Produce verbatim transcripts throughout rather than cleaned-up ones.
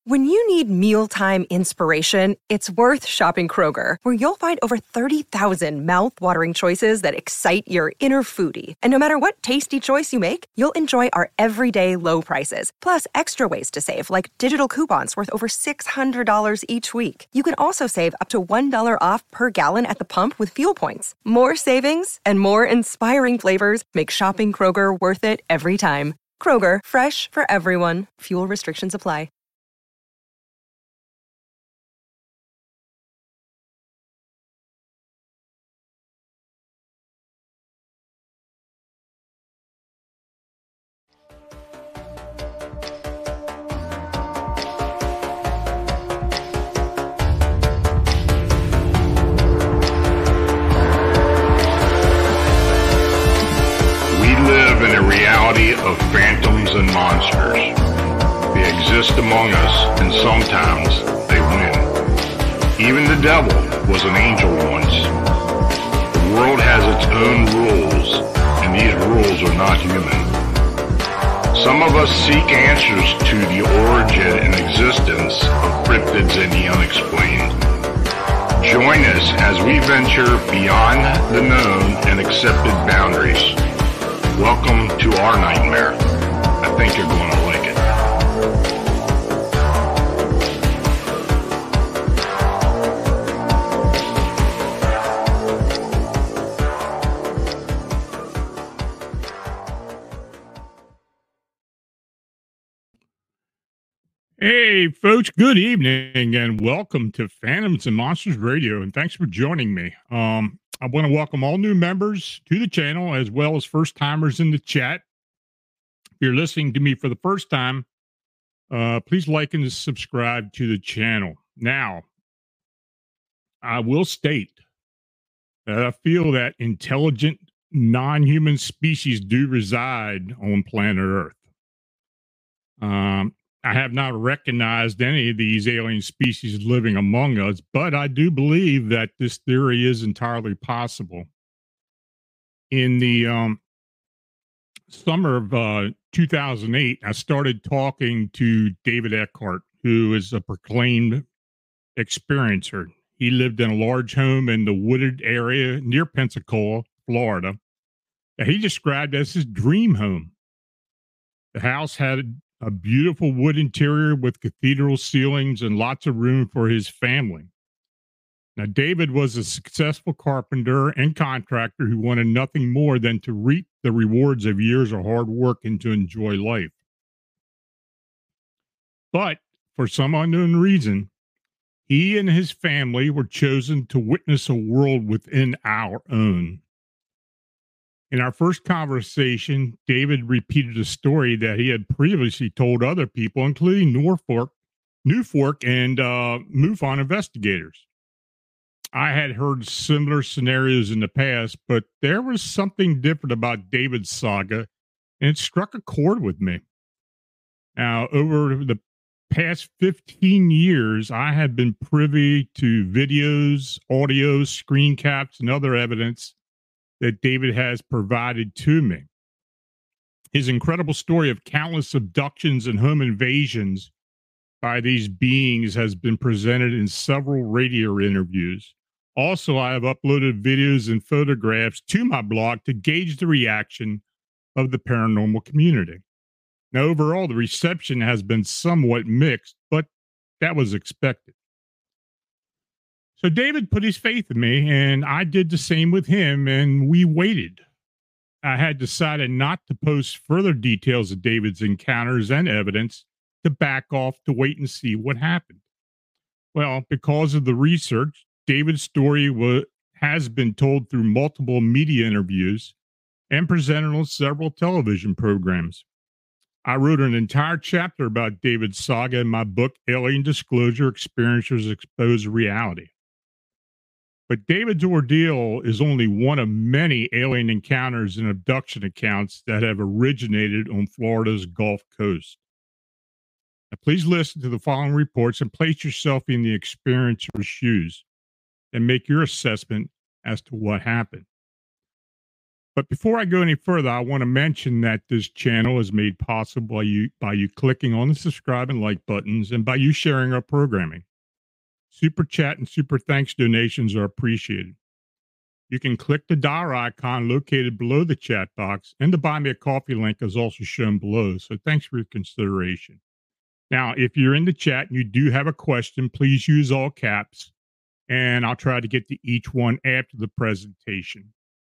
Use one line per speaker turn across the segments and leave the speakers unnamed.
When you need mealtime inspiration, it's worth shopping Kroger, where you'll find over thirty thousand mouth-watering choices that excite your inner foodie. And no matter what tasty choice you make, you'll enjoy our everyday low prices, plus extra ways to save, like digital coupons worth over six hundred dollars each week. You can also save up to one dollar off per gallon at the pump with fuel points. More savings and more inspiring flavors make shopping Kroger worth it every time. Kroger, fresh for everyone. Fuel restrictions apply.
Of phantoms and monsters. They exist among us, and sometimes they win. Even the devil was an angel once. The world has its own rules, and these rules are not human. Some of us seek answers to the origin and existence of cryptids and the unexplained. Join us as we venture beyond the known and accepted boundaries. Welcome to our nightmare. I think you're going to like it.
Hey, folks, good evening and welcome to Phantoms and Monsters Radio, and thanks for joining me. Um, I want to welcome all new members to the channel as well as first timers in the chat. If you're listening to me for the first time, uh, please like and subscribe to the channel. Now, I will state that I feel that intelligent non-human species do reside on planet Earth. Um, I have not recognized any of these alien species living among us, but I do believe that this theory is entirely possible. In the um, summer of uh, two thousand eight, I started talking to David Eckhart, who is a proclaimed experiencer. He lived in a large home in the wooded area near Pensacola, Florida, that he described as his dream home. The house had a beautiful wood interior with cathedral ceilings and lots of room for his family. Now, David was a successful carpenter and contractor who wanted nothing more than to reap the rewards of years of hard work and to enjoy life. But for some unknown reason, he and his family were chosen to witness a world within our own. In our first conversation, David repeated a story that he had previously told other people, including Norfolk, Newfork, and uh, MUFON investigators. I had heard similar scenarios in the past, but there was something different about David's saga, and it struck a chord with me. Now, over the past fifteen years, I have been privy to videos, audio, screen caps, and other evidence that David has provided to me. His incredible story of countless abductions and home invasions by these beings has been presented in several radio interviews. Also, I have uploaded videos and photographs to my blog to gauge the reaction of the paranormal community. Now, overall, the reception has been somewhat mixed, but that was expected. So David put his faith in me, and I did the same with him, and we waited. I had decided not to post further details of David's encounters and evidence to back off to wait and see what happened. Well, because of the research, David's story was, has been told through multiple media interviews and presented on several television programs. I wrote an entire chapter about David's saga in my book, Alien Disclosure: Experiencers Expose Reality. But David's ordeal is only one of many alien encounters and abduction accounts that have originated on Florida's Gulf Coast. Now, please listen to the following reports and place yourself in the experiencer's shoes and make your assessment as to what happened. But before I go any further, I want to mention that this channel is made possible by you, by you clicking on the subscribe and like buttons and by you sharing our programming. Super chat and super thanks donations are appreciated. You can click the dollar icon located below the chat box, and the Buy Me a Coffee link is also shown below. So thanks for your consideration. Now, if you're in the chat and you do have a question, please use all caps, and I'll try to get to each one after the presentation.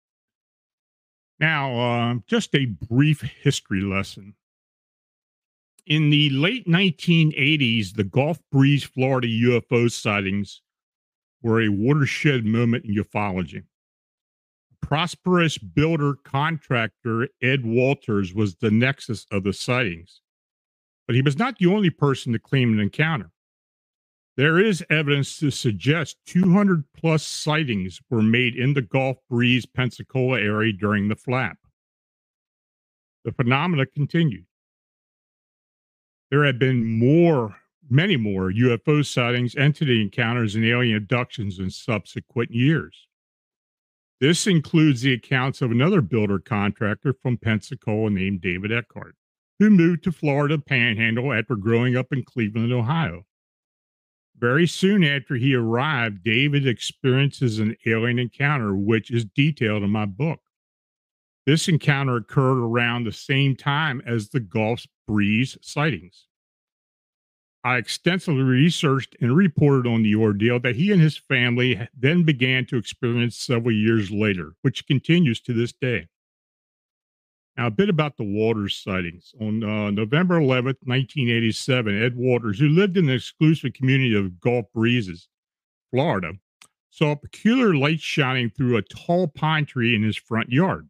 Now, uh, just a brief history lesson. In the late nineteen eighties, the Gulf Breeze, Florida U F O sightings were a watershed moment in ufology. Prosperous builder contractor Ed Walters was the nexus of the sightings, but he was not the only person to claim an encounter. There is evidence to suggest two hundred plus sightings were made in the Gulf Breeze, Pensacola area during the flap. The phenomena continued. There have been more, many more U F O sightings, entity encounters, and alien abductions in subsequent years. This includes the accounts of another builder contractor from Pensacola named David Eckhart, who moved to Florida Panhandle after growing up in Cleveland, Ohio. Very soon after he arrived, David experiences an alien encounter, which is detailed in my book. This encounter occurred around the same time as the Gulf Breeze sightings. I extensively researched and reported on the ordeal that he and his family then began to experience several years later, which continues to this day. Now, a bit about the Walters sightings. On uh, November eleventh, nineteen eighty-seven, Ed Walters, who lived in the exclusive community of Gulf Breezes, Florida, saw a peculiar light shining through a tall pine tree in his front yard.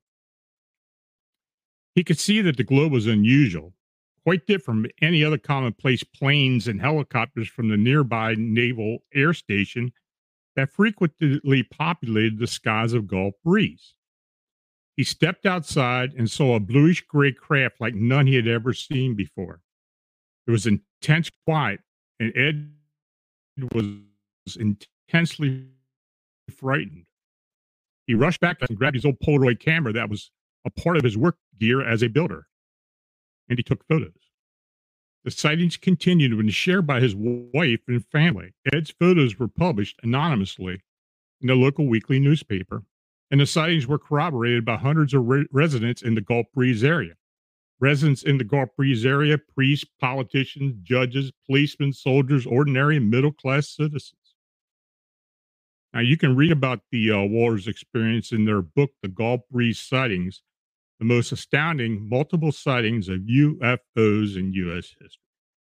He could see that the glow was unusual, quite different from any other commonplace planes and helicopters from the nearby Naval Air Station that frequently populated the skies of Gulf Breeze. He stepped outside and saw a bluish-gray craft like none he had ever seen before. There was intense quiet, and Ed was intensely frightened. He rushed back and grabbed his old Polaroid camera that was a part of his work gear as a builder, and he took photos. The sightings continued and shared by his wife and family. Ed's photos were published anonymously in the local weekly newspaper, and the sightings were corroborated by hundreds of re- residents in the Gulf Breeze area. Residents in the Gulf Breeze area, priests, politicians, judges, policemen, soldiers, ordinary and middle-class citizens. Now, you can read about the uh, Walters experience in their book, The Gulf Breeze Sightings, the most astounding multiple sightings of U F Os in U S history.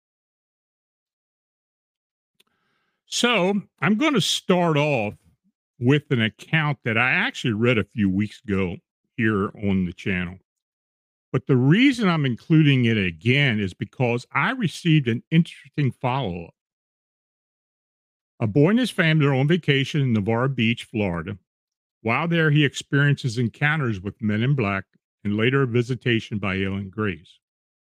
So, I'm going to start off with an account that I actually read a few weeks ago here on the channel. But the reason I'm including it again is because I received an interesting follow-up. A boy and his family are on vacation in Navarre Beach, Florida. While there, he experiences encounters with men in black and later a visitation by alien grays.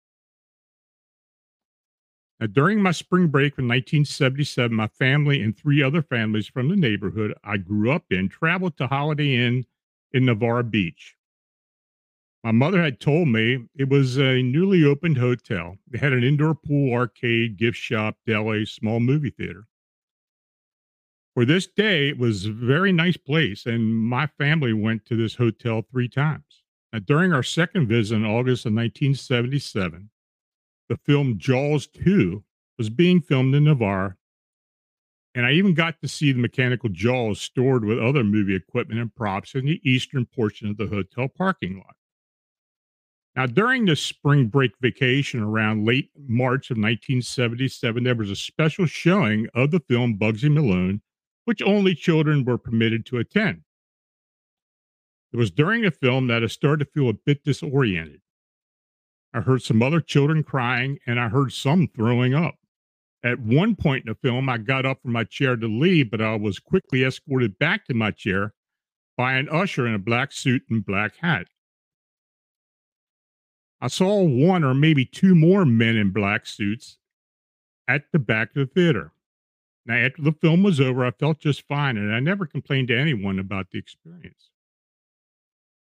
Now, during my spring break in nineteen seventy-seven, my family and three other families from the neighborhood I grew up in traveled to Holiday Inn in Navarre Beach. My mother had told me it was a newly opened hotel. It had an indoor pool, arcade, gift shop, deli, small movie theater. For this day, it was a very nice place, and my family went to this hotel three times. Now, during our second visit in August of nineteen seventy-seven, the film Jaws two was being filmed in Navarre, and I even got to see the mechanical jaws stored with other movie equipment and props in the eastern portion of the hotel parking lot. Now, during the spring break vacation around late March of nineteen seventy-seven, there was a special showing of the film Bugsy Malone, which only children were permitted to attend. It was during the film that I started to feel a bit disoriented. I heard some other children crying, and I heard some throwing up. At one point in the film, I got up from my chair to leave, but I was quickly escorted back to my chair by an usher in a black suit and black hat. I saw one or maybe two more men in black suits at the back of the theater. Now, after the film was over, I felt just fine, and I never complained to anyone about the experience.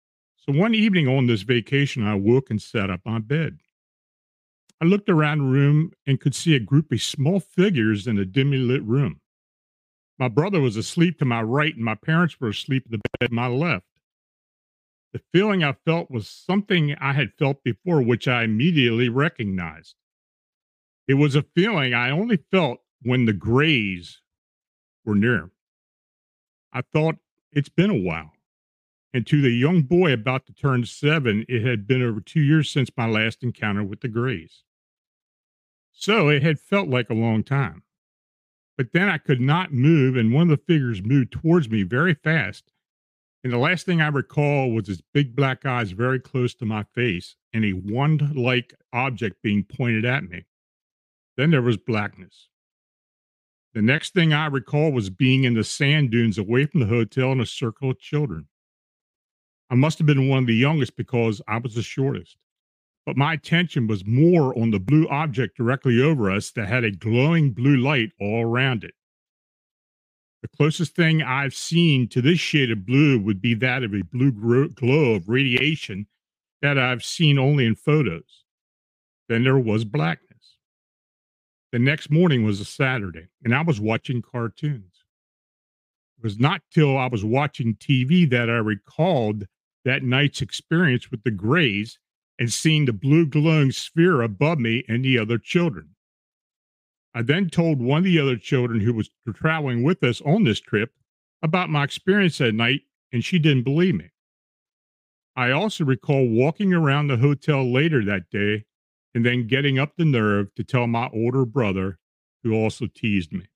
So one evening on this vacation, I woke and sat up on bed. I looked around the room and could see a group of small figures in a dimly lit room. My brother was asleep to my right, and my parents were asleep at the bed to my left. The feeling I felt was something I had felt before, which I immediately recognized. It was a feeling I only felt when the Greys were near. I thought, it's been a while. And to the young boy about to turn seven, it had been over two years since my last encounter with the Greys. So it had felt like a long time. But then I could not move, and one of the figures moved towards me very fast. And the last thing I recall was his big black eyes very close to my face and a wand-like object being pointed at me. Then there was blackness. The next thing I recall was being in the sand dunes away from the hotel in a circle of children. I must have been one of the youngest because I was the shortest. But my attention was more on the blue object directly over us that had a glowing blue light all around it. The closest thing I've seen to this shade of blue would be that of a blue glow of radiation that I've seen only in photos. Then there was blackness. The next morning was a Saturday, and I was watching cartoons. It was not till I was watching T V that I recalled that night's experience with the Greys and seeing the blue glowing sphere above me and the other children. I then told one of the other children who was traveling with us on this trip about my experience that night, and she didn't believe me. I also recall walking around the hotel later that day and then getting up the nerve to tell my older brother, who also teased me.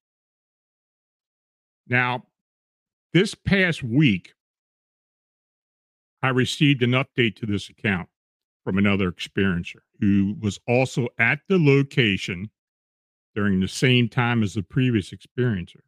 Now, this past week, I received an update to this account from another experiencer who was also at the location during the same time as the previous experiencer.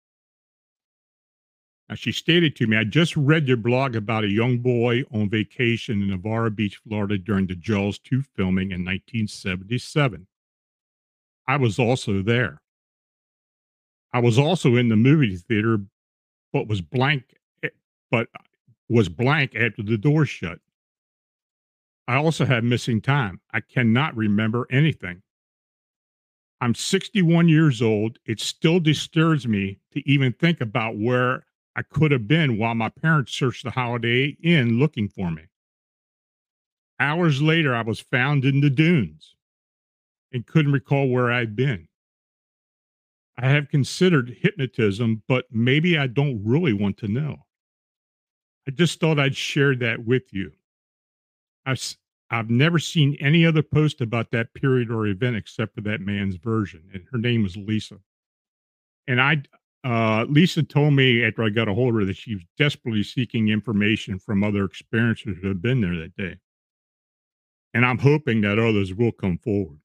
Now, she stated to me, I just read your blog about a young boy on vacation in Navarro Beach, Florida during the Jaws two filming in nineteen seventy-seven. I was also there. I was also in the movie theater, but was blank, but was blank after the door shut. I also had missing time. I cannot remember anything. I'm sixty-one years old. It still disturbs me to even think about where I could have been while my parents searched the Holiday Inn looking for me. Hours later, I was found in the dunes and couldn't recall where I'd been. I have considered hypnotism, but maybe I don't really want to know. I just thought I'd share that with you. I've, I've never seen any other post about that period or event except for that man's version, and her name was Lisa. And I, uh, Lisa told me after I got a hold of her that she was desperately seeking information from other experiencers who had been there that day. And I'm hoping that others will come forward.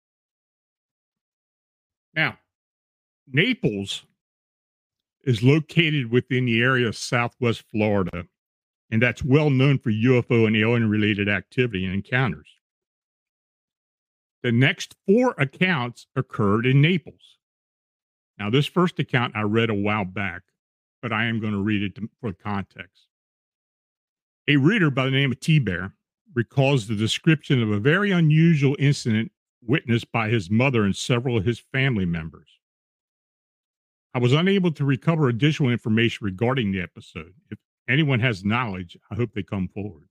Now, Naples is located within the area of Southwest Florida, and that's well known for U F O and alien-related activity and encounters. The next four accounts occurred in Naples. Now, this first account I read a while back, but I am going to read it to, for context. A reader by the name of T-Bear recalls the description of a very unusual incident witnessed by his mother and several of his family members. I was unable to recover additional information regarding the episode. If anyone has knowledge, I hope they come forward.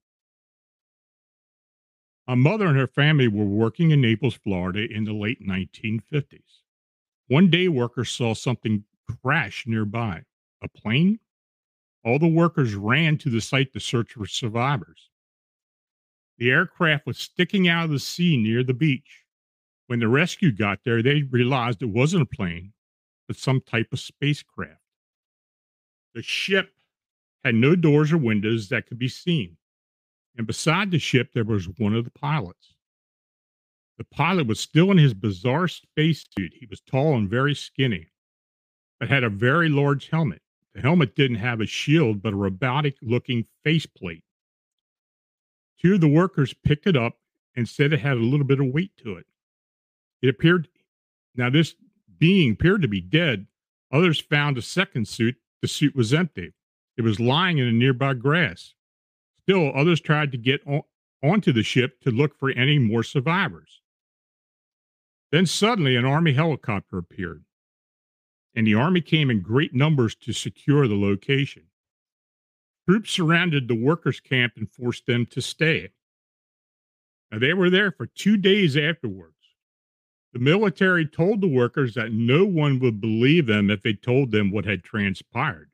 My mother and her family were working in Naples, Florida in the late nineteen fifties. One day, workers saw something crash nearby. A plane? All the workers ran to the site to search for survivors. The aircraft was sticking out of the sea near the beach. When the rescue got there, they realized it wasn't a plane, but some type of spacecraft. The ship had no doors or windows that could be seen. And beside the ship, there was one of the pilots. The pilot was still in his bizarre spacesuit. He was tall and very skinny, but had a very large helmet. The helmet didn't have a shield, but a robotic-looking faceplate. Two of the workers picked it up and said it had a little bit of weight to it. It appeared, now this being appeared to be dead. Others found a second suit. The suit was empty. It was lying in a nearby grass. Still, others tried to get on, onto the ship to look for any more survivors. Then suddenly, an Army helicopter appeared, and the Army came in great numbers to secure the location. Troops surrounded the workers' camp and forced them to stay. Now, they were there for two days afterwards. The military told the workers that no one would believe them if they told them what had transpired.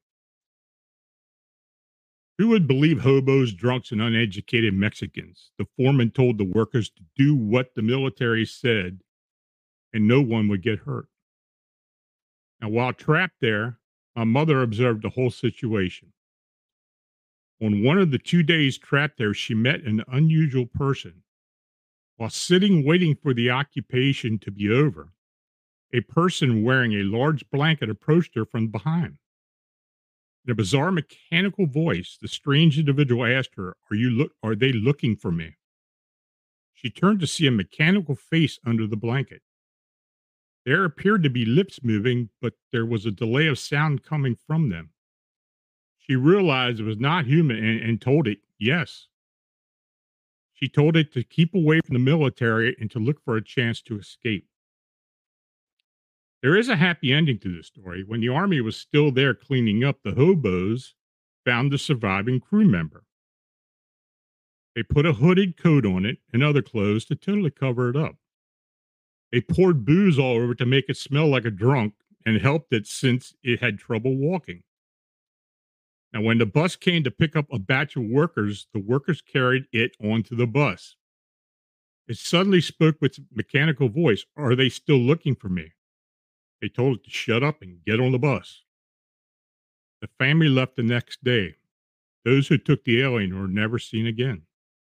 Who would believe hobos, drunks, and uneducated Mexicans? The foreman told the workers to do what the military said, and no one would get hurt. Now, while trapped there, my mother observed the whole situation. On one of the two days trapped there, she met an unusual person. While sitting waiting for the occupation to be over, a person wearing a large blanket approached her from behind. In a bizarre mechanical voice, the strange individual asked her, Are you look are they looking for me? She turned to see a mechanical face under the blanket. There appeared to be lips moving, but there was a delay of sound coming from them. She realized it was not human and, and told it yes. She told it to keep away from the military and to look for a chance to escape. There is a happy ending to this story. When the Army was still there cleaning up, the hobos found the surviving crew member. They put a hooded coat on it and other clothes to totally cover it up. They poured booze all over it to make it smell like a drunk and helped it since it had trouble walking. Now, when the bus came to pick up a batch of workers, the workers carried it onto the bus. It suddenly spoke with mechanical voice. Are they still looking for me? They told it to shut up and get on the bus. The family left the next day. Those who took the alien were never seen again.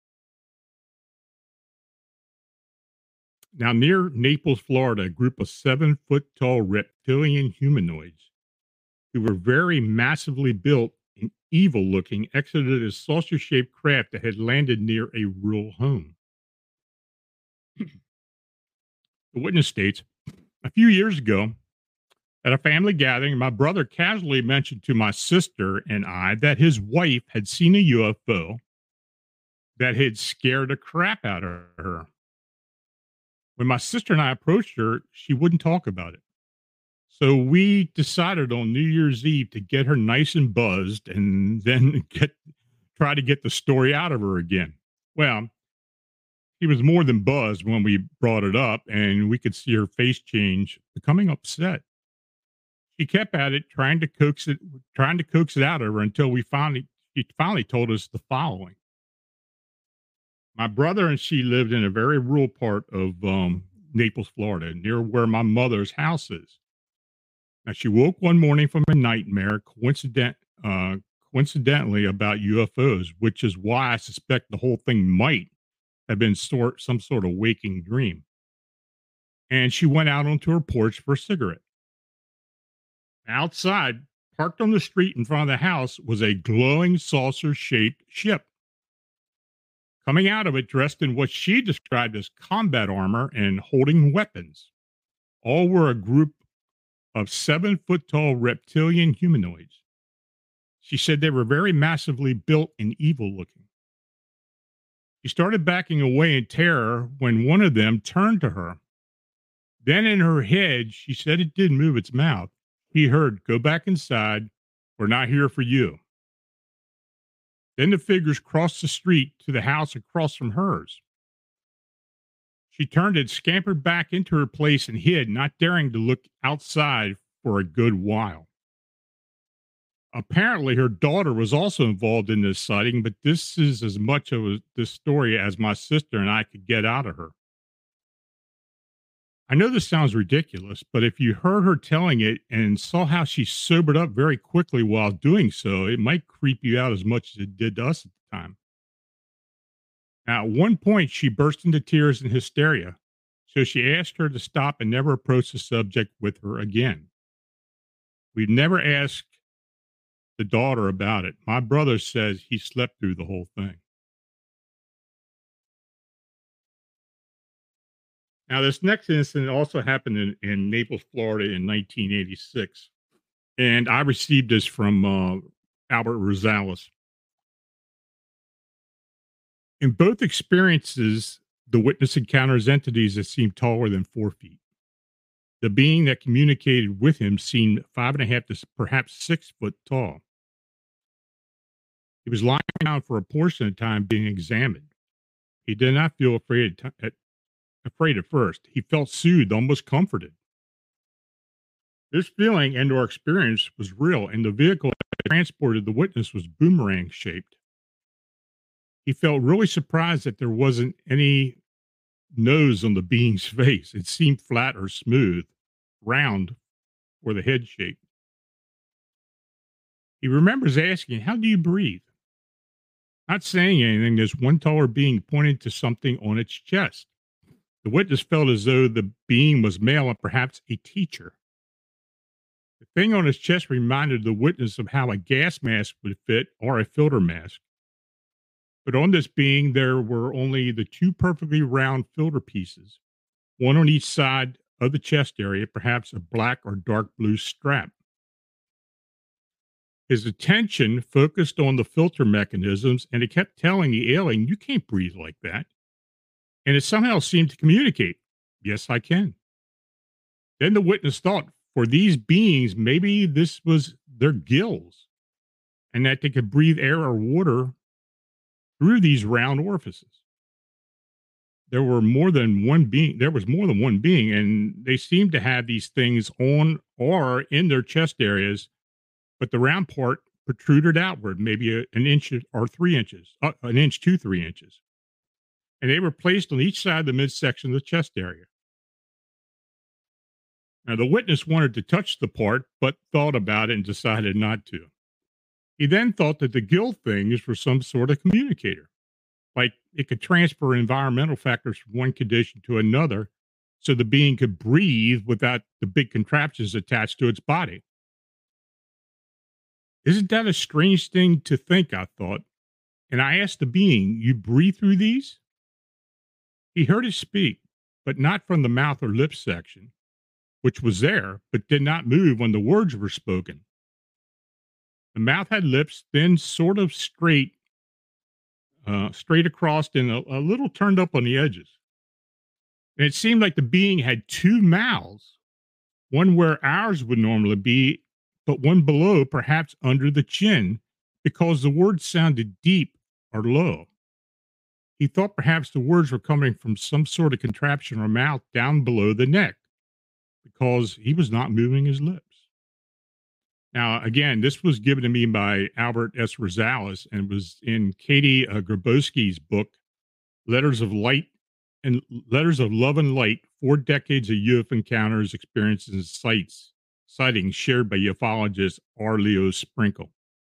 Now, near Naples, Florida, a group of seven-foot-tall reptilian humanoids who were very massively built and evil-looking exited a saucer-shaped craft that had landed near a rural home. The witness states, a few years ago, at a family gathering, my brother casually mentioned to my sister and I that his wife had seen a U F O that had scared the crap out of her. When my sister and I approached her, she wouldn't talk about it. So we decided on New Year's Eve to get her nice and buzzed and then get try to get the story out of her again. Well, she was more than buzzed when we brought it up, and we could see her face change, becoming upset. She kept at it, trying to coax it, trying to coax it out of her until we finally, she finally told us the following. My brother and she lived in a very rural part of um, Naples, Florida, near where my mother's house is. Now, she woke one morning from a nightmare, coincident, uh, coincidentally about U F Os, which is why I suspect the whole thing might have been sort, some sort of waking dream. And she went out onto her porch for a cigarette. Outside, parked on the street in front of the house, was a glowing saucer-shaped ship. Coming out of it, dressed in what she described as combat armor and holding weapons. All were a group of seven-foot-tall reptilian humanoids. She said they were very massively built and evil-looking. She started backing away in terror when one of them turned to her. Then in her head, she said it didn't move its mouth. He heard, go back inside. We're not here for you. Then the figures crossed the street to the house across from hers. She turned and scampered back into her place and hid, not daring to look outside for a good while. Apparently, her daughter was also involved in this sighting, but this is as much of a, this story as my sister and I could get out of her. I know this sounds ridiculous, but if you heard her telling it and saw how she sobered up very quickly while doing so, it might creep you out as much as it did to us at the time. Now, at one point, she burst into tears and hysteria, so she asked her to stop and never approach the subject with her again. We've never asked the daughter about it. My brother says he slept through the whole thing. Now, this next incident also happened in, in Naples, Florida in nineteen eighty-six. And I received this from uh, Albert Rosales. In both experiences, the witness encounters entities that seem taller than four feet. The being that communicated with him seemed five and a half to s- perhaps six foot tall. He was lying down for a portion of time being examined. He did not feel afraid at, at, afraid at first. He felt soothed, almost comforted. This feeling and or experience was real, and the vehicle that transported the witness was boomerang shaped. He felt really surprised that there wasn't any nose on the being's face. It seemed flat or smooth, round, or the head shape. He remembers asking, "How do you breathe?" Not saying anything, this one taller being pointed to something on its chest. The witness felt as though the being was male and perhaps a teacher. The thing on his chest reminded the witness of how a gas mask would fit or a filter mask. But on this being, there were only the two perfectly round filter pieces, one on each side of the chest area, perhaps a black or dark blue strap. His attention focused on the filter mechanisms, and it kept telling the alien, "You can't breathe like that." And it somehow seemed to communicate, "Yes, I can." Then the witness thought, for these beings, maybe this was their gills, and that they could breathe air or water through these round orifices. There were more than one being, there was more than one being, and they seemed to have these things on or in their chest areas, but the round part protruded outward, maybe a, an inch or three inches, uh, an inch to three inches. And they were placed on each side of the midsection of the chest area. Now, the witness wanted to touch the part, but thought about it and decided not to. He then thought that the gill things were some sort of communicator, like it could transfer environmental factors from one condition to another so the being could breathe without the big contraptions attached to its body. Isn't that a strange thing to think? I thought. And I asked the being, "You breathe through these?" He heard it speak, but not from the mouth or lips section, which was there, but did not move when the words were spoken. The mouth had lips, then sort of straight, uh, straight across and a, a little turned up on the edges. And it seemed like the being had two mouths, one where ours would normally be, but one below, perhaps under the chin, because the words sounded deep or low. He thought perhaps the words were coming from some sort of contraption or mouth down below the neck, because he was not moving his lips. Now, again, this was given to me by Albert S. Rosales and was in Katie uh, Grabowski's book, Letters of Light and Letters of Love and Light, Four Decades of U F O Encounters, Experiences, and Sights, sightings shared by ufologist R. Leo Sprinkle.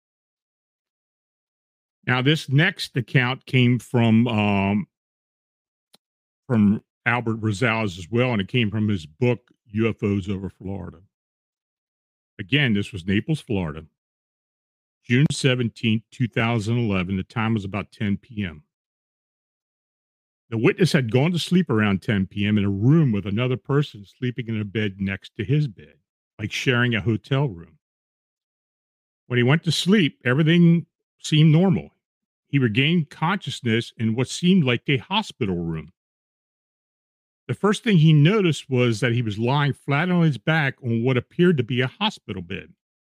Now, this next account came from um, from Albert Rosales as well, and it came from his book, U F Os over Florida. Again, this was Naples, Florida, June seventeenth, two thousand eleven. The time was about ten p.m. The witness had gone to sleep around ten p.m. in a room with another person sleeping in a bed next to his bed, like sharing a hotel room. When he went to sleep, everything seemed normal. He regained consciousness in what seemed like a hospital room. The first thing he noticed was that he was lying flat on his back on what appeared to be a hospital bed.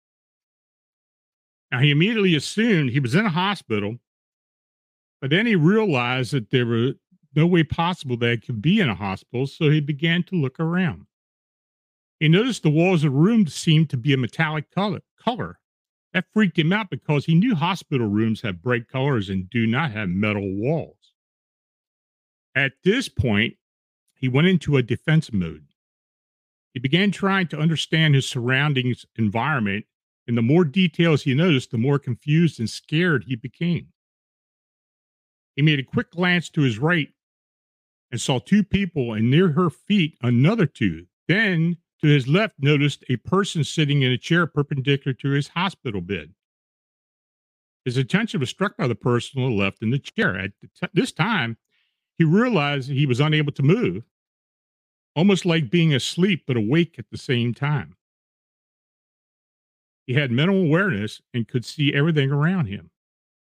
Now, he immediately assumed he was in a hospital, but then he realized that there was no way possible that it could be in a hospital, so he began to look around. He noticed the walls of the room seemed to be a metallic color. color. That freaked him out because he knew hospital rooms have bright colors and do not have metal walls. At this point, he went into a defense mode. He began trying to understand his surroundings environment, and the more details he noticed, the more confused and scared he became. He made a quick glance to his right and saw two people, and near her feet, another two. Then, to his left, noticed a person sitting in a chair perpendicular to his hospital bed. His attention was struck by the person on the left in the chair. At the t- this time, he realized he was unable to move, almost like being asleep but awake at the same time. He had mental awareness and could see everything around him.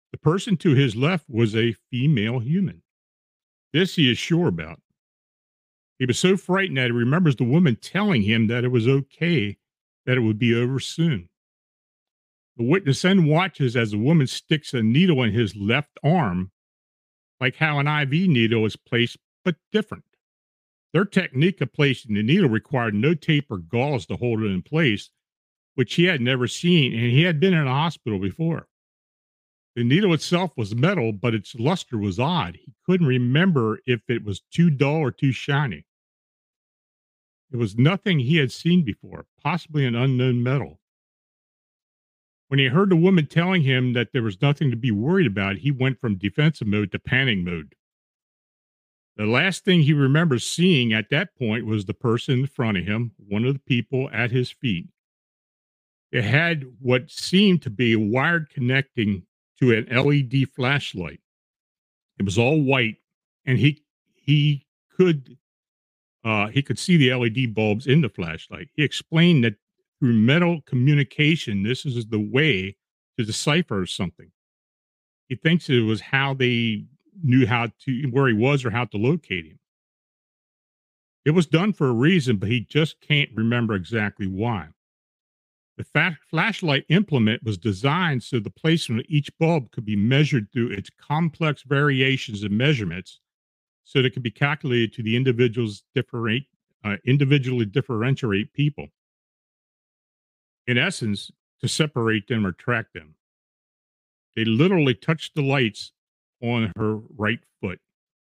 The person to his left was a female human. This he is sure about. He was so frightened that he remembers the woman telling him that it was okay, that it would be over soon. The witness then watches as the woman sticks a needle in his left arm, like how an I V needle is placed, but different. Their technique of placing the needle required no tape or gauze to hold it in place, which he had never seen, and he had been in a hospital before. The needle itself was metal, but its luster was odd. He couldn't remember if it was too dull or too shiny. It was nothing he had seen before, possibly an unknown metal. When he heard the woman telling him that there was nothing to be worried about, he went from defensive mode to panic mode. The last thing he remembers seeing at that point was the person in front of him, one of the people at his feet. It had what seemed to be a wired connecting to an L E D flashlight. It was all white, and he he could uh, he could see the L E D bulbs in the flashlight. He explained that through metal communication, this is the way to decipher something. He thinks it was how they knew how to where he was or how to locate him. It was done for a reason, but he just can't remember exactly why. The fa- flashlight implement was designed so the placement of each bulb could be measured through its complex variations and measurements, so that it could be calculated to the individuals different, uh, individually differentiate people. In essence, to separate them or track them. They literally touched the lights on her right foot.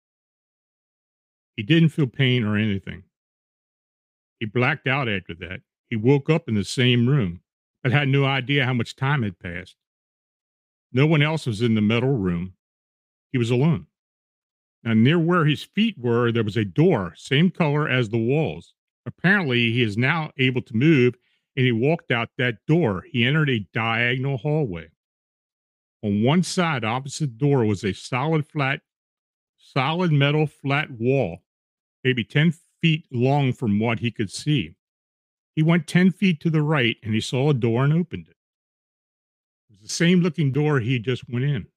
He didn't feel pain or anything. He blacked out after that. He woke up in the same room, but had no idea how much time had passed. No one else was in the metal room. He was alone. Now, near where his feet were, there was a door, same color as the walls. Apparently, he is now able to move, and he walked out that door. He entered a diagonal hallway. On one side, opposite the door, was a solid flat, solid metal flat wall, maybe ten feet long from what he could see. He went ten feet to the right, and he saw a door and opened it. It was the same looking door he just went in.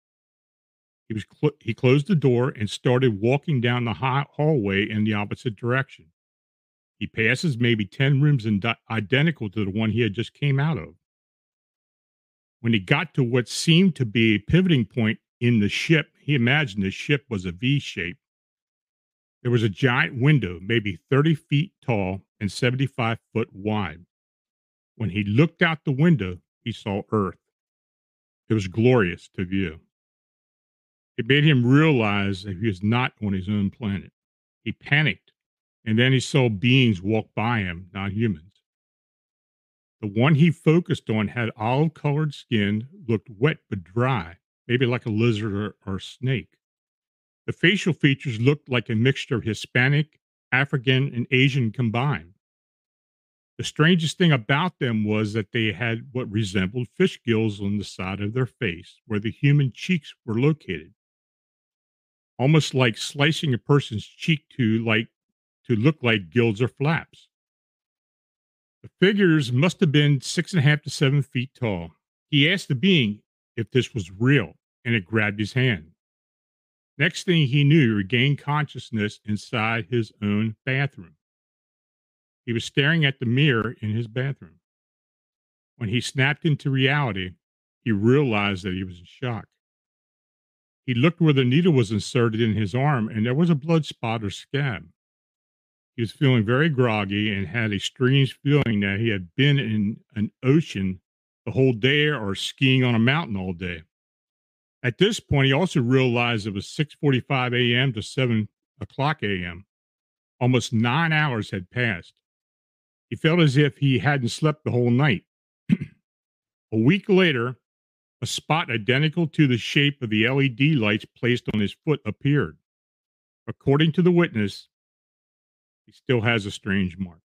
He was cl- he closed the door and started walking down the high hallway in the opposite direction. He passes maybe ten rooms in di- identical to the one he had just came out of. When he got to what seemed to be a pivoting point in the ship, he imagined the ship was a V shape. There was a giant window, maybe thirty feet tall and seventy-five foot wide. When he looked out the window, he saw Earth. It was glorious to view. It made him realize that he was not on his own planet. He panicked, and then he saw beings walk by him, not humans. The one he focused on had olive-colored skin, looked wet but dry, maybe like a lizard or, or snake. The facial features looked like a mixture of Hispanic, African, and Asian combined. The strangest thing about them was that they had what resembled fish gills on the side of their face, where the human cheeks were located. Almost like slicing a person's cheek to like to look like gills or flaps. The figures must have been six and a half to seven feet tall. He asked the being if this was real, and it grabbed his hand. Next thing he knew, he regained consciousness inside his own bathroom. He was staring at the mirror in his bathroom. When he snapped into reality, he realized that he was in shock. He looked where the needle was inserted in his arm, and there was a blood spot or scab. He was feeling very groggy and had a strange feeling that he had been in an ocean the whole day or skiing on a mountain all day. At this point, he also realized it was six forty-five a.m. to seven o'clock a.m. Almost nine hours had passed. He felt as if he hadn't slept the whole night. A week later, a spot identical to the shape of the L E D lights placed on his foot appeared. According to the witness, he still has a strange mark.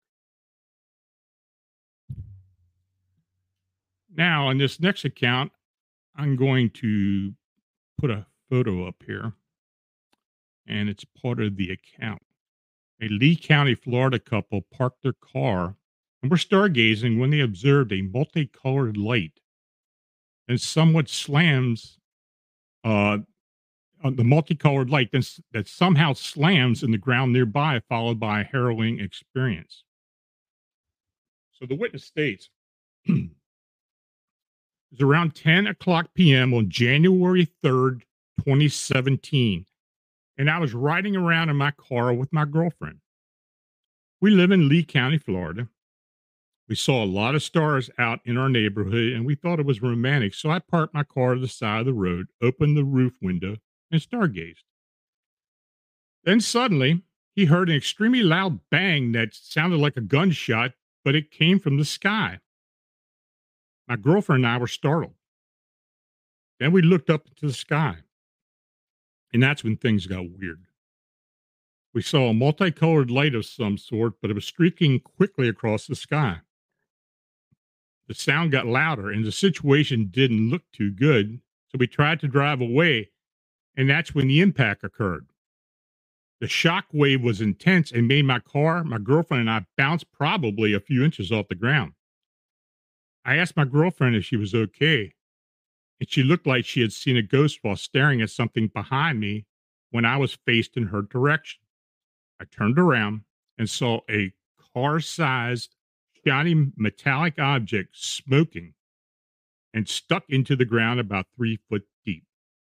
Now, in this next account, I'm going to put a photo up here, and it's part of the account. A Lee County, Florida couple parked their car and were stargazing when they observed a multicolored light and somewhat slams uh, uh, the multicolored light that, that somehow slams in the ground nearby, followed by a harrowing experience. So the witness states, it was around ten o'clock p.m. on January third, twenty seventeen, and I was riding around in my car with my girlfriend. We live in Lee County, Florida. We saw a lot of stars out in our neighborhood, and we thought it was romantic, so I parked my car to the side of the road, opened the roof window, and stargazed. Then suddenly, he heard an extremely loud bang that sounded like a gunshot, but it came from the sky. My girlfriend and I were startled. Then we looked up into the sky, and that's when things got weird. We saw a multicolored light of some sort, but it was streaking quickly across the sky. The sound got louder, and the situation didn't look too good, so we tried to drive away, and that's when the impact occurred. The shock wave was intense and made my car, my girlfriend, and I bounce probably a few inches off the ground. I asked my girlfriend if she was okay, and she looked like she had seen a ghost while staring at something behind me when I was faced in her direction. I turned around and saw a car-sized, shiny metallic object smoking and stuck into the ground about three foot deep.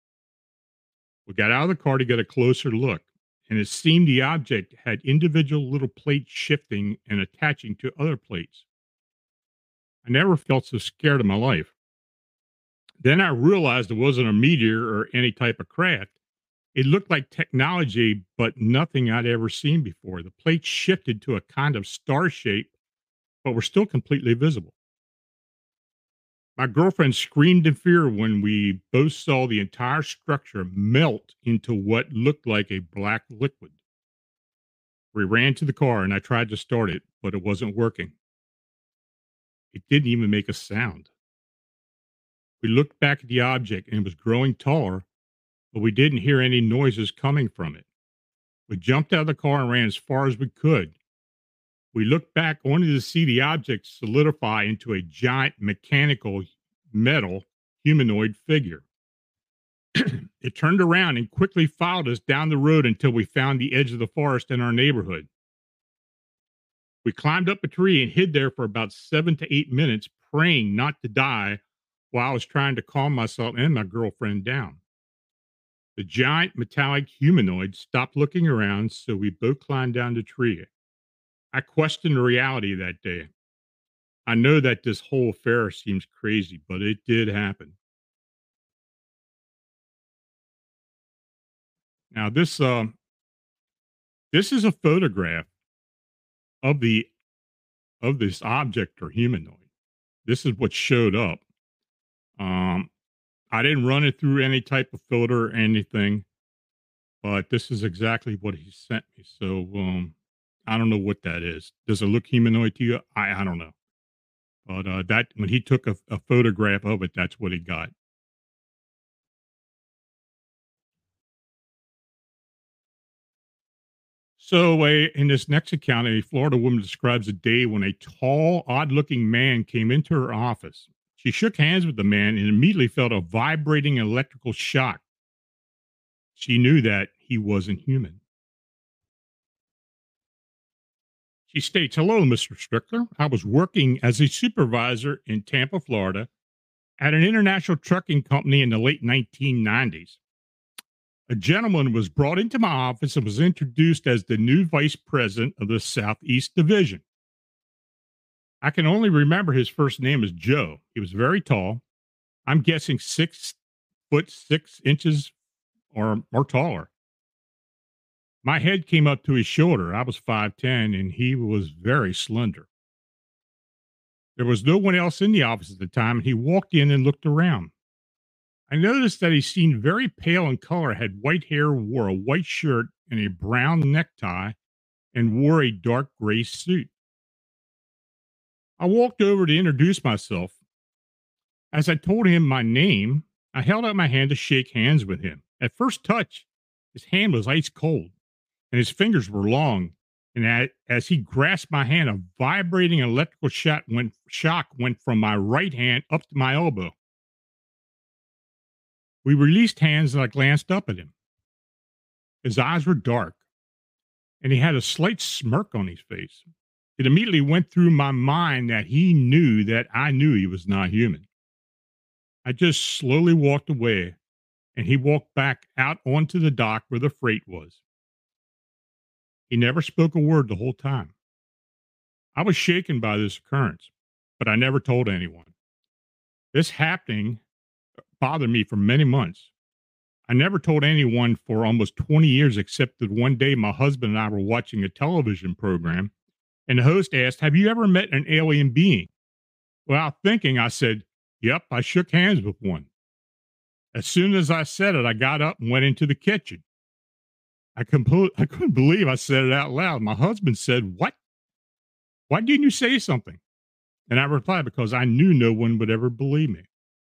We got out of the car to get a closer look, and it seemed the object had individual little plates shifting and attaching to other plates. I never felt so scared in my life. Then I realized it wasn't a meteor or any type of craft. It looked like technology, but nothing I'd ever seen before. The plates shifted to a kind of star shape, but were still completely visible. My girlfriend screamed in fear when we both saw the entire structure melt into what looked like a black liquid. We ran to the car and I tried to start it, but it wasn't working. It didn't even make a sound. We looked back at the object and it was growing taller, but we didn't hear any noises coming from it. We jumped out of the car and ran as far as we could. We looked back only to see the object solidify into a giant mechanical metal humanoid figure. It turned around and quickly followed us down the road until we found the edge of the forest in our neighborhood. We climbed up a tree and hid there for about seven to eight minutes, praying not to die while I was trying to calm myself and my girlfriend down. The giant metallic humanoid stopped looking around, so we both climbed down the tree. I questioned the reality of that day. I know that this whole affair seems crazy, but it did happen. Now, this uh, this is a photograph of the of this object or humanoid. This is what showed up. Um, I didn't run it through any type of filter or anything, but this is exactly what he sent me. So um, I don't know what that is. Does it look humanoid to you? I, I don't know. But uh, that when he took a, a photograph of it, that's what he got. So, a, in this next account, a Florida woman describes a day when a tall, odd-looking man came into her office. She shook hands with the man and immediately felt a vibrating electrical shock. She knew that he wasn't human. She states, "Hello, Mister Strickler. I was working as a supervisor in Tampa, Florida, at an international trucking company in the late nineteen nineties. A gentleman was brought into my office and was introduced as the new vice president of the Southeast Division. I can only remember his first name as Joe. He was very tall. I'm guessing six foot six inches or, or taller. My head came up to his shoulder. I was five ten, and he was very slender. There was no one else in the office at the time, and he walked in and looked around. I noticed that he seemed very pale in color, had white hair, wore a white shirt and a brown necktie, and wore a dark gray suit. I walked over to introduce myself. As I told him my name, I held out my hand to shake hands with him. At first touch, his hand was ice cold, and his fingers were long. And as he grasped my hand, a vibrating electrical shock went, shock went from my right hand up to my elbow. We released hands and I glanced up at him. His eyes were dark, and he had a slight smirk on his face. It immediately went through my mind that he knew that I knew he was not human. I just slowly walked away, and he walked back out onto the dock where the freight was. He never spoke a word the whole time. I was shaken by this occurrence, but I never told anyone. This happening bothered me for many months. I never told anyone for almost twenty years, except that one day my husband and I were watching a television program, and the host asked, "Have you ever met an alien being?" Without thinking, I said, "Yep, I shook hands with one." As soon as I said it, I got up and went into the kitchen. I, compl- I couldn't believe I said it out loud. My husband said, "What? Why didn't you say something?" And I replied, "Because I knew no one would ever believe me."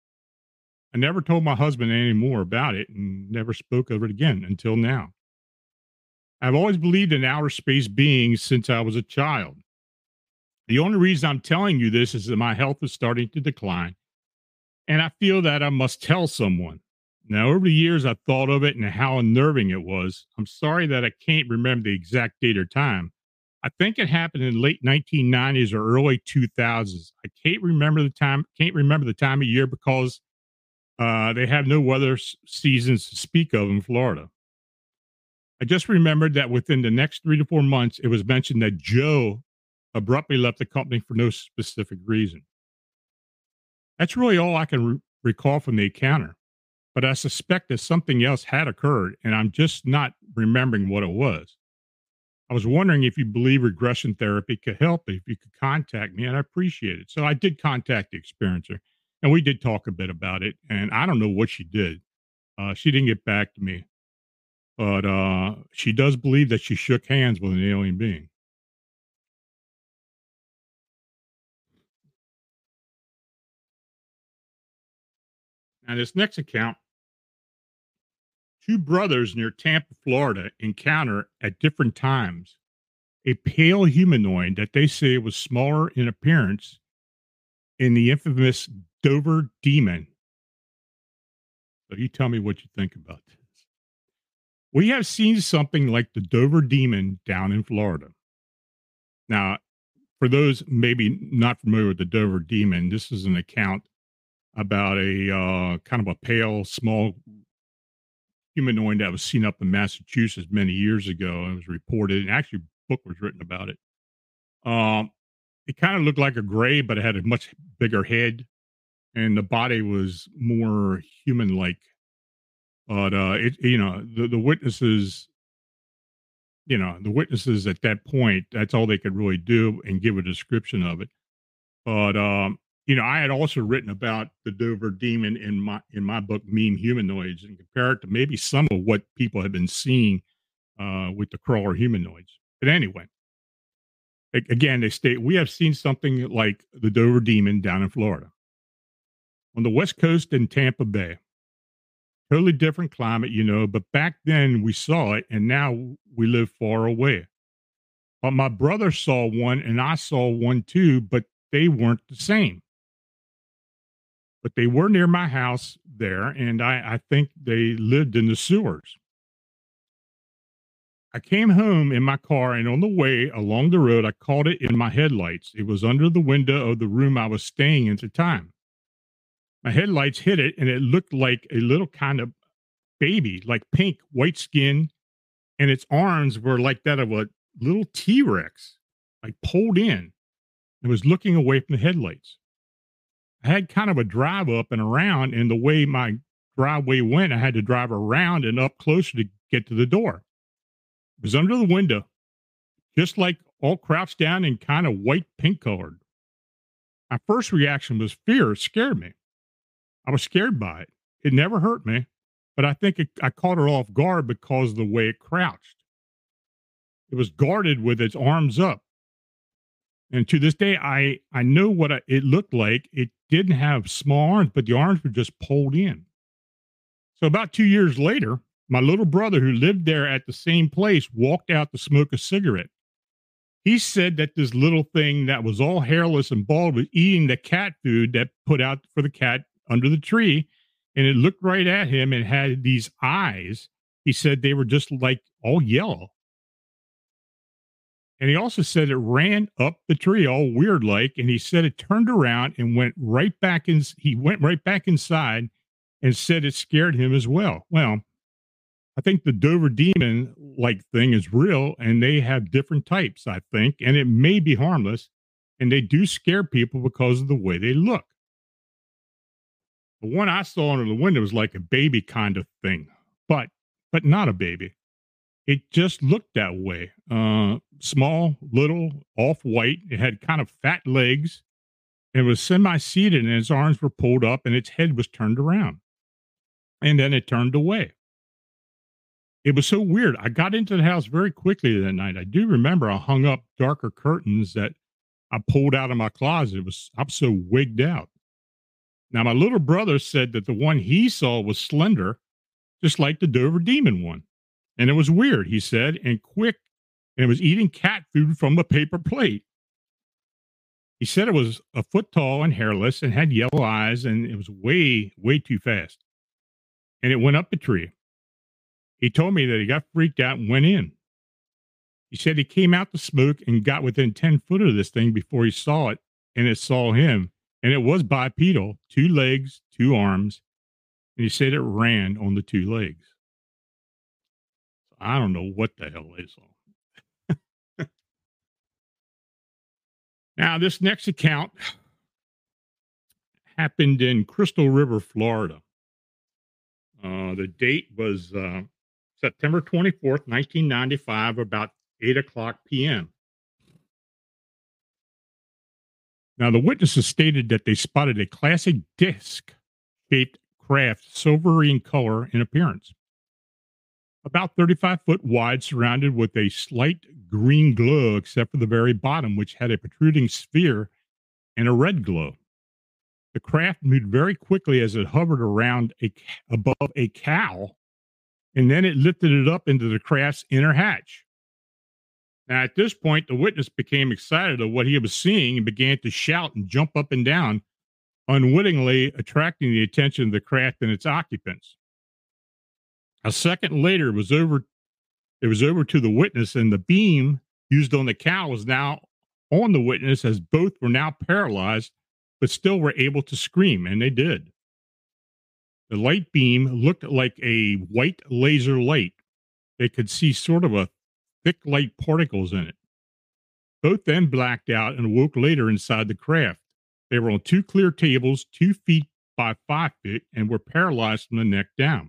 I never told my husband any more about it and never spoke of it again until now. I've always believed in outer space beings since I was a child. The only reason I'm telling you this is that my health is starting to decline, and I feel that I must tell someone. Now, over the years, I've thought of it and how unnerving it was. I'm sorry that I can't remember the exact date or time. I think it happened in late nineteen nineties or early two thousands. I can't remember the time, can't remember the time of year because uh, they have no weather s- seasons to speak of in Florida. I just remembered that within the next three to four months, it was mentioned that Joe abruptly left the company for no specific reason. That's really all I can re- recall from the encounter, but I suspect that something else had occurred, and I'm just not remembering what it was. I was wondering if you believe regression therapy could help, if you could contact me, and I appreciate it. So I did contact the experiencer, and we did talk a bit about it, and I don't know what she did. Uh, she didn't get back to me, but uh, she does believe that she shook hands with an alien being. Now, this next account, two brothers near Tampa, Florida, encounter at different times a pale humanoid that they say was smaller in appearance in the infamous Dover Demon. So you tell me what you think about this. We have seen something like the Dover Demon down in Florida. Now, for those maybe not familiar with the Dover Demon, this is an account about a uh, kind of a pale, small humanoid that was seen up in Massachusetts many years ago. It was reported, and actually a book was written about it. Um, it kind of looked like a gray, but it had a much bigger head, and the body was more human-like. But uh, it, you know, the, the witnesses, you know, the witnesses at that point, that's all they could really do and give a description of it. But um, you know, I had also written about the Dover Demon in my in my book, Meme Humanoids, and compare it to maybe some of what people have been seeing uh, with the crawler humanoids. But anyway, a- again, they state we have seen something like the Dover Demon down in Florida, on the West Coast in Tampa Bay. Totally different climate, you know, but back then we saw it, and now we live far away. But my brother saw one, and I saw one too, but they weren't the same. But they were near my house there, and I, I think they lived in the sewers. I came home in my car, and on the way along the road, I caught it in my headlights. It was under the window of the room I was staying in at the time. My headlights hit it, and it looked like a little kind of baby, like pink, white skin, and its arms were like that of a little T Rex, like pulled in. It was looking away from the headlights. I had kind of a drive up and around, and the way my driveway went, I had to drive around and up closer to get to the door. It was under the window, just like all crouched down and kind of white pink colored. My first reaction was fear. It scared me. I was scared by it. It never hurt me, but I think it, I caught it off guard because of the way it crouched. It was guarded with its arms up. And to this day, I, I know what I, it looked like. It didn't have small arms, but the arms were just pulled in. So about two years later, my little brother who lived there at the same place walked out to smoke a cigarette. He said that this little thing that was all hairless and bald was eating the cat food that put out for the cat under the tree. and it looked right at him and had these eyes. He said they were just like all yellow. And he also said it ran up the tree all weird like, and he said it turned around and went right back in. He went right back inside and said it scared him as well. Well, I think the Dover demon like thing is real, and they have different types, I think, and it may be harmless, and they do scare people because of the way they look. The one I saw under the window was like a baby kind of thing, but but not a baby. It just looked that way. Uh, small, little, off-white. It had kind of fat legs. It was semi-seated, and its arms were pulled up, and its head was turned around. And then it turned away. It was so weird. I got into the house very quickly that night. I do remember I hung up darker curtains that I pulled out of my closet. It was I was so wigged out. Now, my little brother said that the one he saw was slender, just like the Dover demon one. And it was weird, he said, and quick, and it was eating cat food from a paper plate. He said it was a foot tall and hairless and had yellow eyes, and it was way, way too fast. And it went up the tree. He told me that he got freaked out and went in. He said he came out the smoke and got within ten foot of this thing before he saw it, and it saw him. And it was bipedal, two legs, two arms. And he said it ran on the two legs. I don't know what the hell they saw. Now, this next account happened in Crystal River, Florida. Uh, the date was uh, September twenty-fourth, nineteen ninety-five, about eight o'clock p.m. Now, the witnesses stated that they spotted a classic disc-shaped craft, silvery in color and appearance. About thirty-five foot wide, surrounded with a slight green glow, except for the very bottom, which had a protruding sphere and a red glow. The craft moved very quickly as it hovered around a, above a cow, and then it lifted it up into the craft's inner hatch. Now, at this point, the witness became excited of what he was seeing and began to shout and jump up and down, unwittingly attracting the attention of the craft and its occupants. A second later, it was over. It was over to the witness, and the beam used on the cow was now on the witness, as both were now paralyzed, but still were able to scream, and they did. The light beam looked like a white laser light. They could see sort of a thick light particles in it. Both then blacked out and awoke later inside the craft. They were on two clear tables, two feet by five feet, and were paralyzed from the neck down.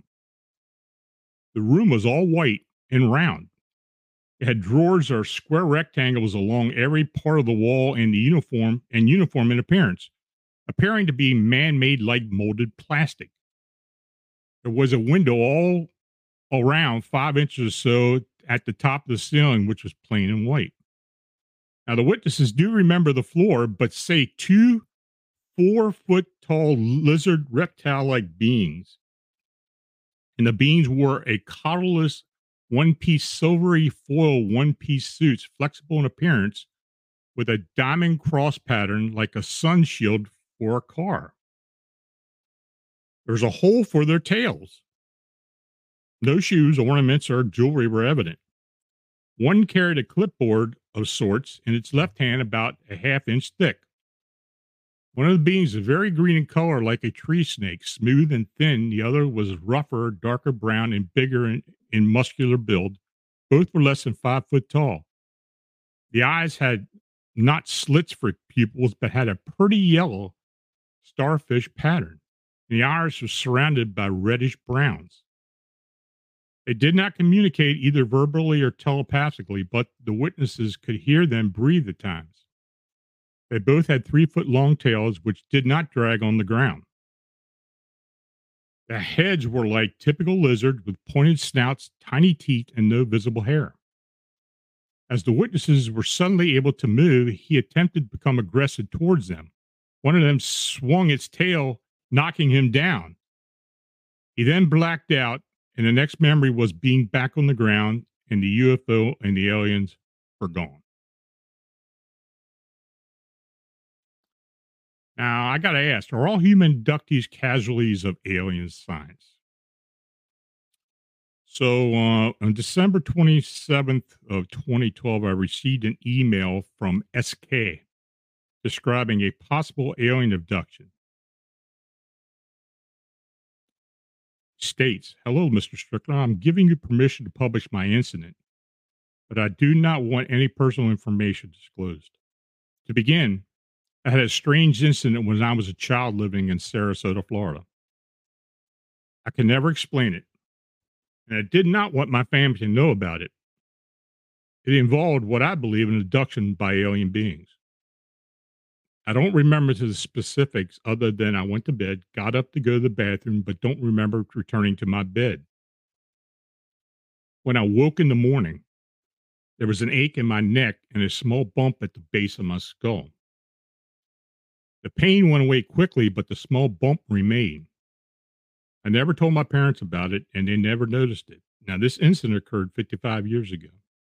The room was all white and round. It had drawers or square rectangles along every part of the wall, and the uniform and uniform in appearance, appearing to be man-made like molded plastic. There was a window all around five inches or so at the top of the ceiling, which was plain and white. Now, the witnesses do remember the floor, but say two four-foot-tall lizard reptile-like beings. And the beings wore a collarless, one-piece silvery foil one-piece suits, flexible in appearance, with a diamond cross pattern like a sun shield for a car. There's a hole for their tails. No shoes, ornaments, or jewelry were evident. One carried a clipboard of sorts in its left hand, about a half inch thick. One of the beings was very green in color, like a tree snake, smooth and thin. The other was rougher, darker brown, and bigger in, in muscular build. Both were less than five foot tall. The eyes had not slits for pupils, but had a pretty yellow starfish pattern. And the iris was surrounded by reddish browns. They did not communicate either verbally or telepathically, but the witnesses could hear them breathe at times. They both had three-foot-long tails, which did not drag on the ground. The heads were like typical lizards, with pointed snouts, tiny teeth, and no visible hair. As the witnesses were suddenly able to move, he attempted to become aggressive towards them. One of them swung its tail, knocking him down. He then blacked out, and the next memory was being back on the ground, and the U F O and the aliens were gone. Now, I got to ask, are all human abductees casualties of alien science? So, uh, on December twenty-seventh of twenty twelve, I received an email from S K describing a possible alien abduction. States, hello, Mister Strickland. I'm giving you permission to publish my incident, but I do not want any personal information disclosed. To begin, I had a strange incident when I was a child living in Sarasota, Florida. I can never explain it, and I did not want my family to know about it. It involved what I believe an abduction by alien beings. I don't remember the specifics other than I went to bed, got up to go to the bathroom, but don't remember returning to my bed. When I woke in the morning, there was an ache in my neck and a small bump at the base of my skull. The pain went away quickly, but the small bump remained. I never told my parents about it, and they never noticed it. Now, this incident occurred fifty-five years ago.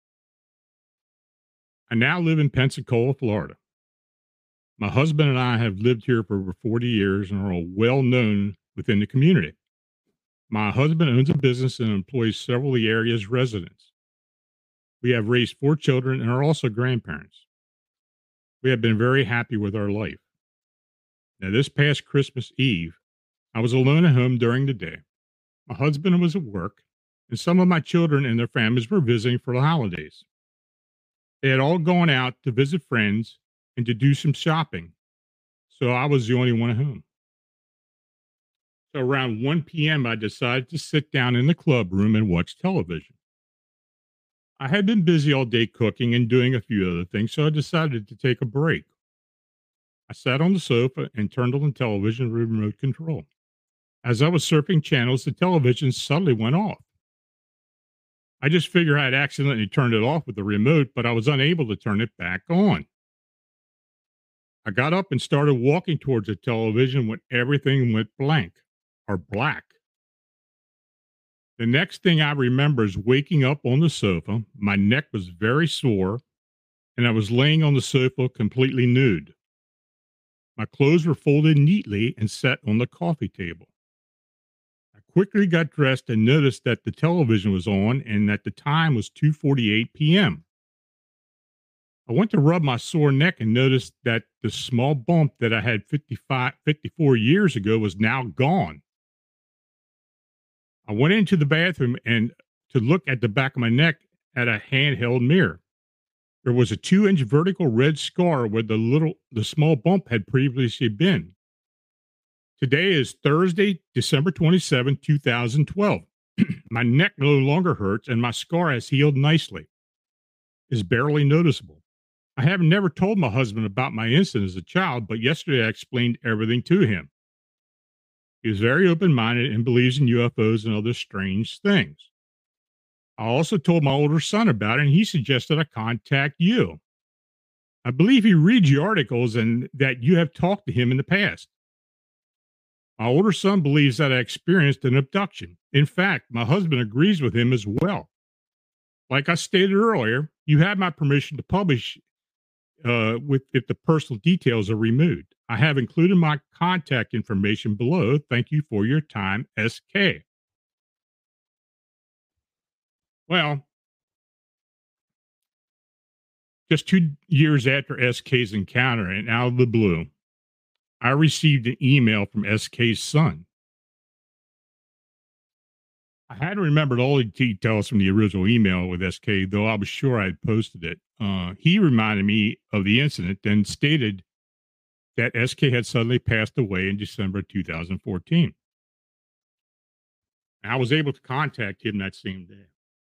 I now live in Pensacola, Florida. My husband and I have lived here for over forty years and are well known within the community. My husband owns a business and employs several of the area's residents. We have raised four children and are also grandparents. We have been very happy with our life. Now, this past Christmas Eve, I was alone at home during the day. My husband was at work, and some of my children and their families were visiting for the holidays. They had all gone out to visit friends and to do some shopping, so I was the only one at home. So around one p.m., I decided to sit down in the club room and watch television. I had been busy all day cooking and doing a few other things, so I decided to take a break. I sat on the sofa and turned on the television with remote control. As I was surfing channels, the television suddenly went off. I just figured I had accidentally turned it off with the remote, but I was unable to turn it back on. I got up and started walking towards the television when everything went blank, or black. The next thing I remember is waking up on the sofa. My neck was very sore, and I was laying on the sofa completely nude. My clothes were folded neatly and set on the coffee table. I quickly got dressed and noticed that the television was on and that the time was two forty-eight p.m. I went to rub my sore neck and noticed that the small bump that I had fifty-five, fifty-four years ago was now gone. I went into the bathroom and to look at the back of my neck at a handheld mirror. There was a two-inch vertical red scar where the little, the small bump had previously been. Today is Thursday, December twenty-seventh, two thousand twelve. My neck no longer hurts and my scar has healed nicely. It's barely noticeable. I have never told my husband about my incident as a child, but yesterday I explained everything to him. He is very open-minded and believes in U F Os and other strange things. I also told my older son about it, and he suggested I contact you. I believe he reads your articles and that you have talked to him in the past. My older son believes that I experienced an abduction. In fact, my husband agrees with him as well. Like I stated earlier, you have my permission to publish uh, with if the personal details are removed. I have included my contact information below. Thank you for your time, S K. Well, just two years after S K's encounter and out of the blue, I received an email from S K's son. I hadn't remembered all the details from the original email with S K, though I was sure I had posted it. Uh, he reminded me of the incident, then stated that S K had suddenly passed away in December two thousand fourteen. And I was able to contact him that same day.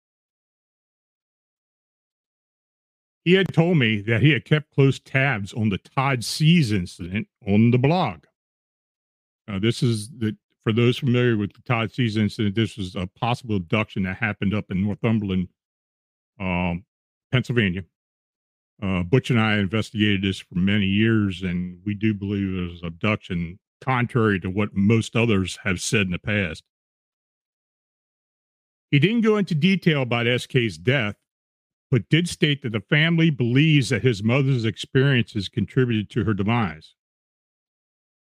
He had told me that he had kept close tabs on the Todd Seas incident on the blog. Uh, this is the for those familiar with the Todd Seas incident. This was a possible abduction that happened up in Northumberland, um, Pennsylvania. Uh, Butch and I investigated this for many years, and we do believe it was abduction, contrary to what most others have said in the past. He didn't go into detail about S K's death, but did state that the family believes that his mother's experiences contributed to her demise.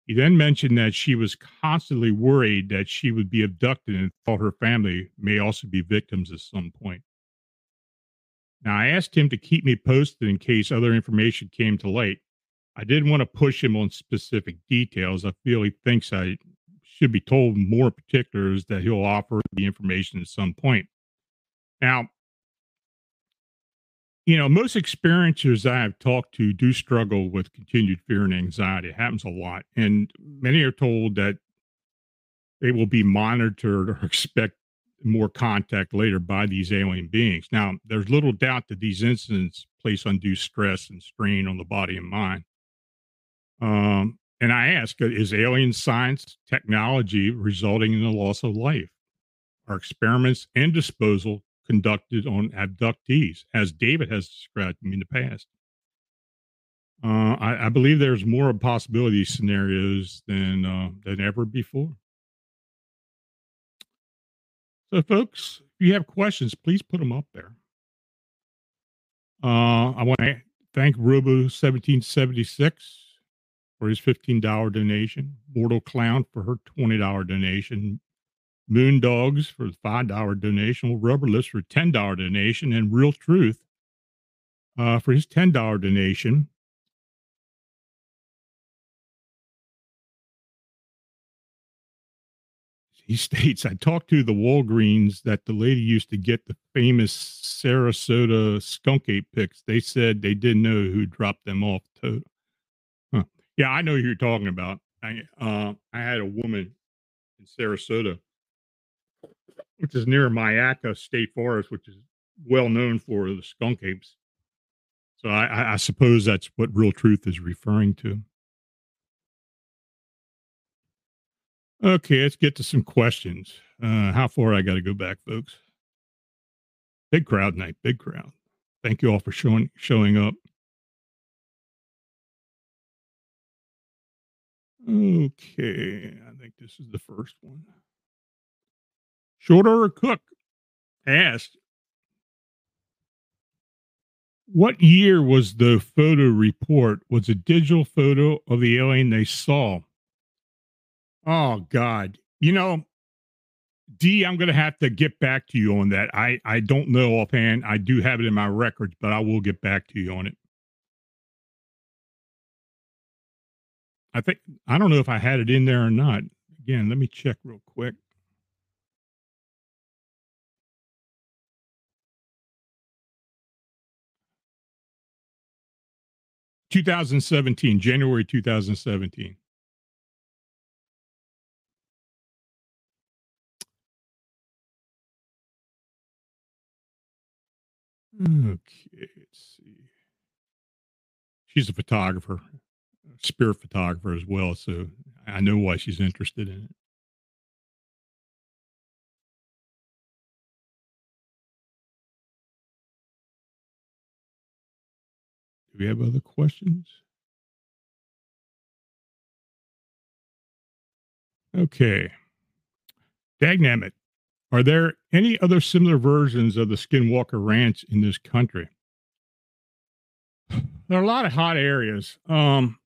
He then mentioned that she was constantly worried that she would be abducted and thought her family may also be victims at some point. Now, I asked him to keep me posted in case other information came to light. I didn't want to push him on specific details. I feel he thinks I should be told more particulars that he'll offer the information at some point. Now, you know, most experiencers I have talked to do struggle with continued fear and anxiety. It happens a lot. And many are told that they will be monitored or expect more contact later by these alien beings. Now, there's little doubt that these incidents place undue stress and strain on the body and mind. Um, and I ask, is alien science technology resulting in the loss of life? Are experiments and disposal conducted on abductees, as David has described to me in the past? Uh, I, I believe there's more possibility scenarios than uh, than ever before. So, folks, if you have questions, please put them up there. Uh, I want to thank Robo seventeen seventy-six for his fifteen dollars donation, Mortal Clown for her twenty dollars donation, Moon Dogs for the five dollars donation, Rubberless for a ten dollars donation, and Real Truth uh, for his ten dollars donation. He states, I talked to the Walgreens that the lady used to get the famous Sarasota skunk ape pics. They said they didn't know who dropped them off. To, huh. Yeah, I know who you're talking about. I, uh, I had a woman in Sarasota, which is near Mayaca State Forest, which is well known for the skunk apes. So I, I, I suppose that's what Real Truth is referring to. Okay, let's get to some questions. Uh, how far I got to go back, folks? Big crowd night, big crowd. Thank you all for showing showing up. Okay, I think this is the first one. Short Order Cook asked, what year was the photo report? Was a digital photo of the alien they saw? Oh, God. You know, D, I'm going to have to get back to you on that. I, I don't know offhand. I do have it in my records, but I will get back to you on it. I think, I don't know if I had it in there or not. Again, let me check real quick. twenty seventeen, January two thousand seventeen. Okay, let's see. She's a photographer, a spirit photographer as well, so I know why she's interested in it. Do we have other questions? Okay. Dagnabbit. Are there any other similar versions of the Skinwalker Ranch in this country? There are a lot of hot areas. Um,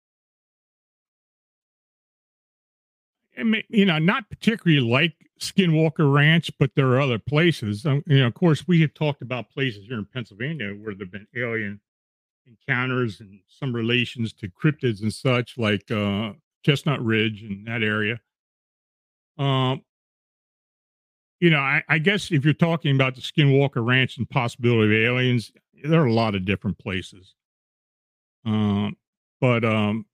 I mean, you know, not particularly like Skinwalker Ranch, but there are other places. Um, you know, of course, we have talked about places here in Pennsylvania where there have been alien encounters and some relations to cryptids and such, like uh, Chestnut Ridge and that area. Um, you know, I, I guess if you're talking about the Skinwalker Ranch and possibility of aliens, there are a lot of different places. Um, but, um,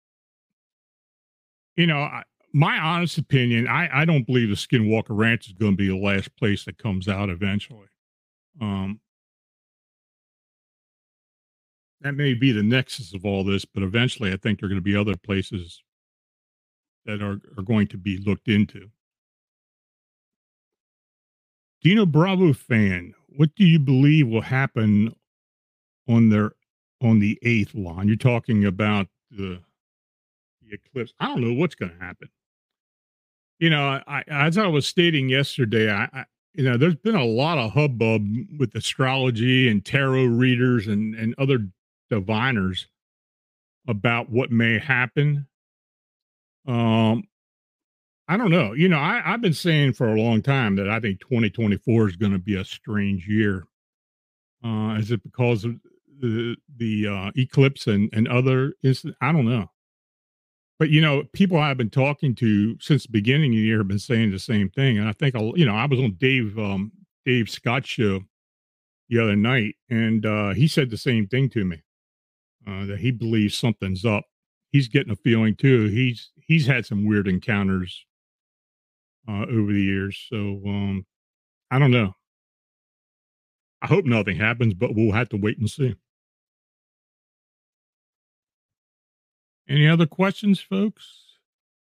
you know, I, my honest opinion, I, I don't believe the Skinwalker Ranch is going to be the last place that comes out eventually. Um, that may be the nexus of all this, but eventually I think there are going to be other places that are, are going to be looked into. Dino Bravo fan, what do you believe will happen on their on the eighth line? You're talking about the, the eclipse. I don't know what's going to happen. You know, I, as I was stating yesterday, I, I you know, there's been a lot of hubbub with astrology and tarot readers and and other diviners about what may happen. Um, I don't know. You know, I, I've been saying for a long time that I think twenty twenty-four is going to be a strange year. Uh, is it because of the the uh, eclipse and and other incidents? I don't know. But you know, people I've been talking to since the beginning of the year have been saying the same thing, and I think I'll, you know, I was on Dave um, Dave Scott's show the other night, and uh, he said the same thing to me, uh, that he believes something's up. He's getting a feeling too. He's he's had some weird encounters uh, over the years, so um, I don't know. I hope nothing happens, but we'll have to wait and see. Any other questions, folks?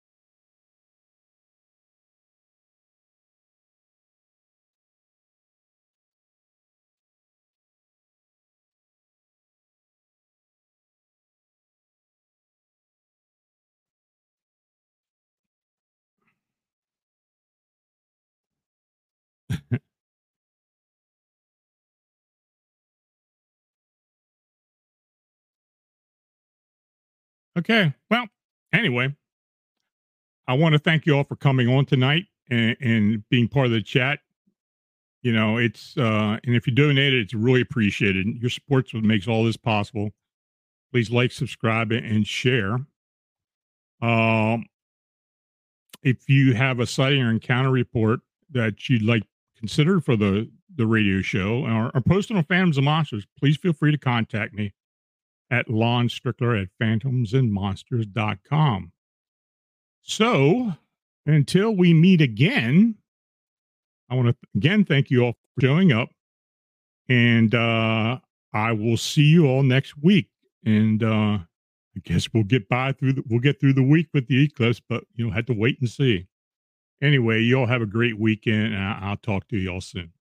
Okay. Well, anyway, I want to thank you all for coming on tonight and, and being part of the chat. You know, it's uh, and if you donate it, it's really appreciated. Your support's what makes all this possible. Please like, subscribe, and share. Um, if you have a sighting or encounter report that you'd like considered for the the radio show or, or post it on Phantoms and Monsters, please feel free to contact me at Lon Strickler at phantoms and monsters dot com. So until we meet again, I want to again thank you all for showing up, and uh, I will see you all next week. And uh, I guess we'll get by through the, we'll get through the week with the eclipse, but you know, have to wait and see. Anyway, you all have a great weekend, and I'll talk to you all soon.